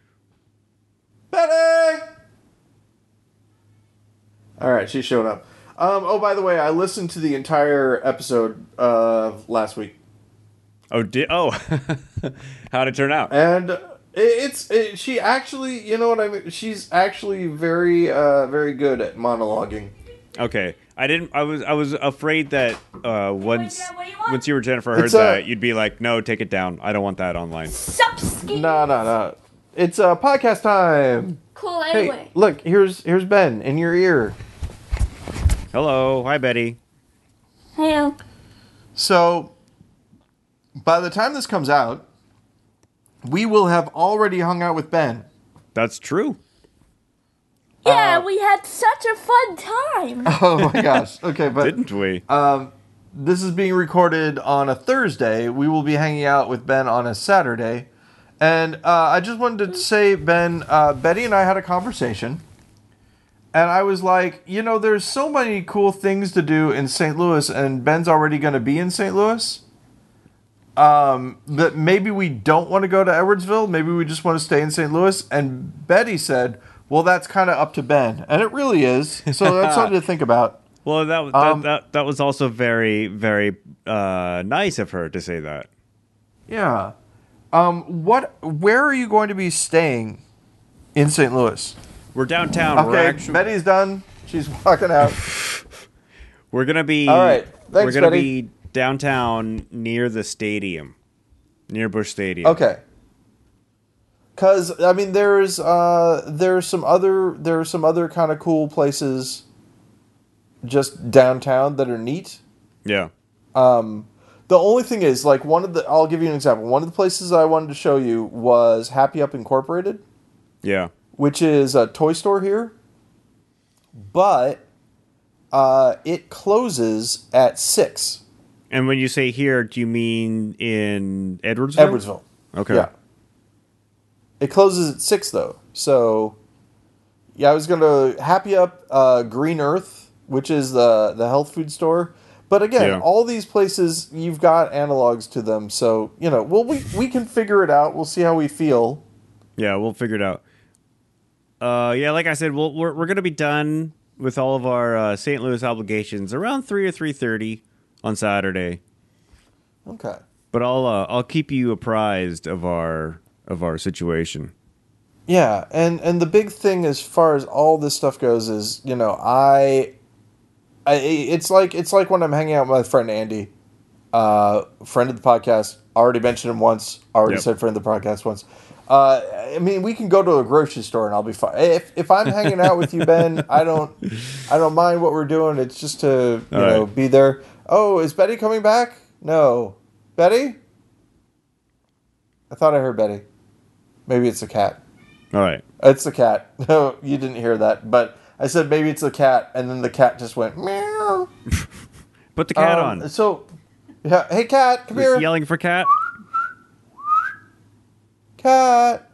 Betty! All right, she's showing up. Um, oh, by the way, I listened to the entire episode uh, last week. Oh did oh. How'd it turn out? And it- it's it, she actually, you know what I mean? She's actually very, uh, very good at monologuing. Okay. I didn't I was I was afraid that uh once What do you want? once you or Jennifer heard It's, uh, that, you'd be like, no, take it down. I don't want that online. Subski. No, no, no. It's uh, podcast time. Cool. Hey, Anyway. look, here's here's Ben in your ear. Hello. Hi Betty. Hey. um, So, by the time this comes out, we will have already hung out with Ben. That's true. Yeah, Uh, we had such a fun time. Oh my gosh. Okay, but Didn't we? um, this is being recorded on a Thursday. We will be hanging out with Ben on a Saturday. And uh, I just wanted to say, Ben, uh, Betty and I had a conversation. And I was like, you know, there's so many cool things to do in Saint Louis, and Ben's already going to be in Saint Louis. Um, that maybe we don't want to go to Edwardsville. Maybe we just want to stay in Saint Louis. And Betty said, well, that's kind of up to Ben. And it really is. So that's something to think about. Well, that, that Um, that that was also very very uh, nice of her to say that. Yeah. Um, what? Where are you going to be staying in Saint Louis? We're downtown. We're Okay, actually Betty's done. She's walking out. we're gonna be All right. Thanks, we're gonna Betty. be downtown near the stadium, near Busch Stadium. Okay. Cause I mean, there's uh, there's some other there's some other kind of cool places, just downtown that are neat. Yeah. Um, the only thing is, like, one of the I'll give you an example. One of the places I wanted to show you was Happy Up Incorporated, Yeah. which is a toy store here, but uh, it closes at six. And when you say here, do you mean in Edwardsville? Edwardsville. Okay. Yeah. It closes at six though, so yeah, I was gonna Happy Up uh, Green Earth, which is the the health food store. But again, Yeah. all these places you've got analogs to them, so you know, well, we we can figure it out. We'll see how we feel. Yeah, we'll figure it out. Uh, yeah, like I said, we'll, we're we're gonna be done with all of our uh, Saint Louis obligations around three or three thirty on Saturday. Okay. But I'll uh, I'll keep you apprised of our of our situation. Yeah, and and the big thing as far as all this stuff goes is, you know, I, I it's like it's like when I'm hanging out with my friend Andy, uh, friend of the podcast. Already mentioned him once. Already Yep. said friend of the podcast once. Uh, I mean, we can go to a grocery store and I'll be fine. If if I'm hanging out with you, Ben, I don't I don't mind what we're doing. It's just to you All know right. be there. Oh, is Betty coming back? No, Betty. I thought I heard Betty. Maybe it's a cat. All right. It's the cat. No, you didn't hear that. But I said maybe it's the cat, and then the cat just went meow. Put the cat Um, on. So, yeah. Hey, cat, come here. Yelling for cat. Cat,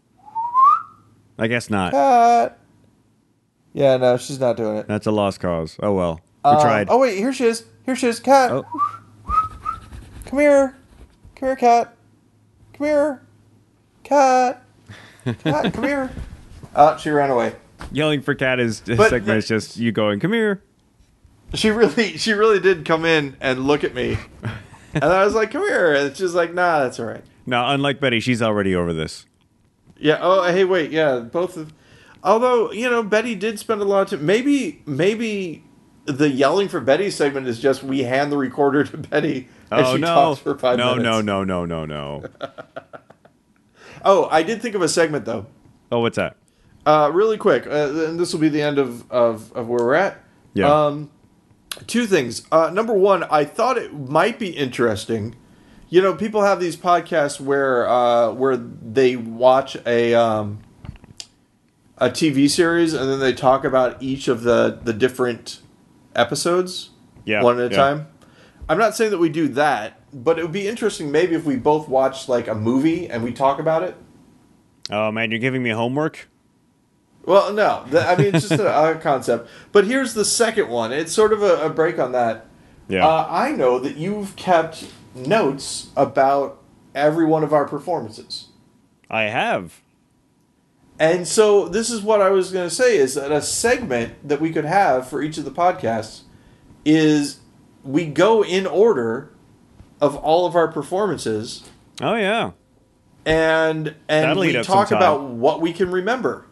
I guess not. cat. Yeah, no, she's not doing it. That's a lost cause. Oh well. We Um, tried. Oh wait, here she is. Here she is. Cat, Oh. come here. Come here, cat. Come here, cat. Cat, come here. Oh, she ran away. Yelling for cat is But- segment is just you going, come here. She really, she really did come in and look at me, and I was like, "Come here," and she's like, "Nah, that's all right." Now, unlike Betty, she's already over this. Yeah. Oh, hey, wait. Yeah, both of. Although you know, Betty did spend a lot of time. Maybe, maybe the yelling for Betty segment is just we hand the recorder to Betty and Oh she no. talks for five no, minutes. no, no, no, no, no. Oh, I did think of a segment though. Oh, what's that? Uh, really quick, uh, and this will be the end of, of, of where we're at. Yeah. Um, two things. Uh, number one, I thought it might be interesting. You know, people have these podcasts where uh, where they watch a um, a T V series and then they talk about each of the, the different episodes Yeah, one at a yeah. time. I'm not saying that we do that, but it would be interesting maybe if we both watched like a movie and we talk about it. Oh man, you're giving me homework? Well, no. The, I mean, it's just a, a concept. But here's the second one. It's sort of a, a break on that. Yeah. Uh, I know that you've kept notes about every one of our performances. I have. And so this is what I was going to say is that a segment that we could have for each of the podcasts is we go in order of all of our performances Oh yeah. and and That'll eat we up some talk time. about what we can remember.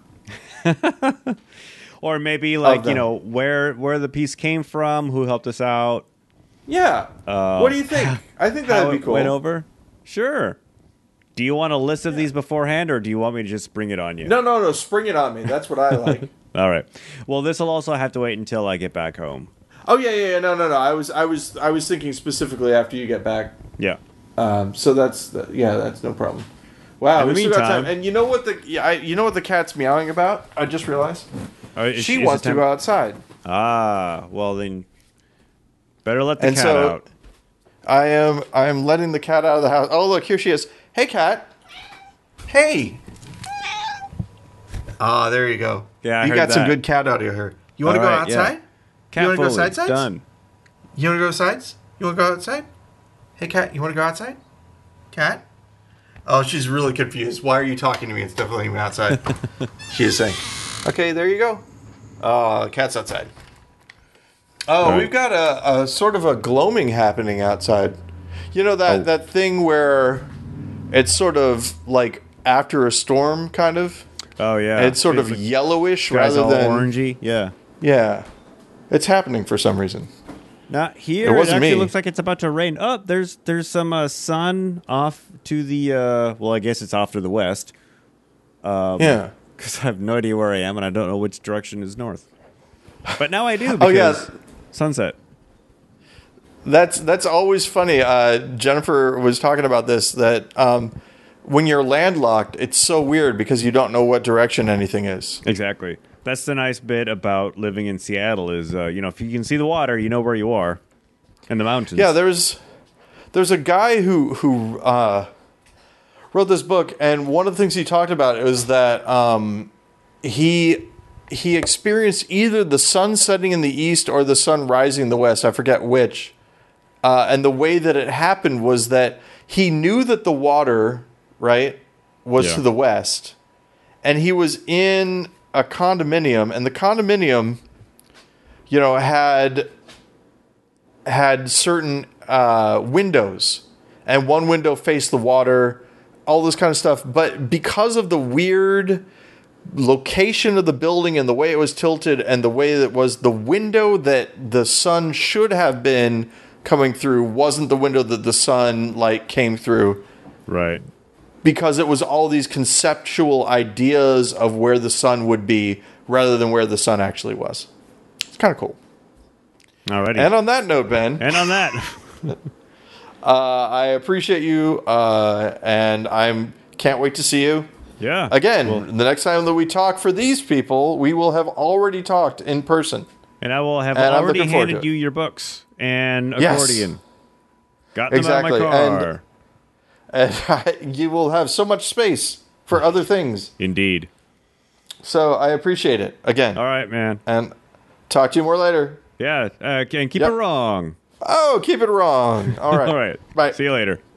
Or maybe like, you them. know, where where the piece came from, who helped us out, Yeah. Uh, what do you think? I think how that'd be it cool. went over. Sure. Do you want a list of these beforehand, or do you want me to just bring it on you? No, no, no. Spring it on me. That's what I like. All right. Well, this will also have to wait until I get back home. Oh yeah, yeah, yeah. No, no, no. I was, I was, I was thinking specifically after you get back. Yeah. Um, so that's, yeah, that's no problem. Wow, In the we still got meantime- time. And you know what the, yeah, I, you know what the cat's meowing about? I just realized Oh, is- she is wants it to time- go outside. Ah, well then, better let the And cat so- out. I am, I am letting the cat out of the house. Oh look, here she is. Hey, cat. Hey. Ah, there you go. Yeah, I you heard got some that. good cat out of here. You want to All go right, yeah. outside? Cat you want to go Foley, outside? Done. You want to go sides? You want to go outside? Hey, cat, you want to go outside? Cat? Oh, she's really confused. Why are you talking to me instead of letting me outside? She is saying. Okay, there you go. Oh, cat's outside. Oh, All right. we've got a, a sort of a gloaming happening outside. You know that, Oh. that thing where it's sort of like after a storm, kind of? Oh yeah. And it's sort of like yellowish guys rather all than... orangey. Yeah. Yeah. It's happening for some reason. Not here. It It, wasn't actually me. looks like it's about to rain. Oh, there's there's some uh, sun off to the. Uh, well, I guess it's off to the west. Yeah. Because I have no idea where I am, and I don't know which direction is north. But now I do. Oh, yeah. Because sunset. That's that's always funny. Uh, Jennifer was talking about this, that um, when you're landlocked, it's so weird because you don't know what direction anything is. Exactly. That's the nice bit about living in Seattle is, uh, you know, if you can see the water, you know where you are, and the mountains. Yeah, there's there's a guy who who uh, wrote this book, and one of the things he talked about is that um, he he experienced either the sun setting in the east or the sun rising in the west. I forget which. Uh, and the way that it happened was that he knew that the water, right, was Yeah. to the west, and he was in a condominium, and the condominium, you know, had had certain uh, windows, and one window faced the water, all this kind of stuff. But because of the weird location of the building and the way it was tilted and the way that was the window that the sun should have been coming through wasn't the window that the sun like came through. Right. Because it was all these conceptual ideas of where the sun would be rather than where the sun actually was. It's kind of cool. Alrighty. And on that note, Ben, And on that, uh, I appreciate you, uh, and I'm can't wait to see you yeah. again. Well, The next time that we talk for these people, we will have already talked in person. and I will have And I'm already looking forward to handed it. you your books and Yes. accordion. Got them Exactly, out of my and- car. And you will have so much space for other things. Indeed. So I appreciate it again. All right, man. And talk to you more later. Yeah. Uh, and keep Yep. it wrong. Oh, keep it wrong. All right. All right. Bye. See you later.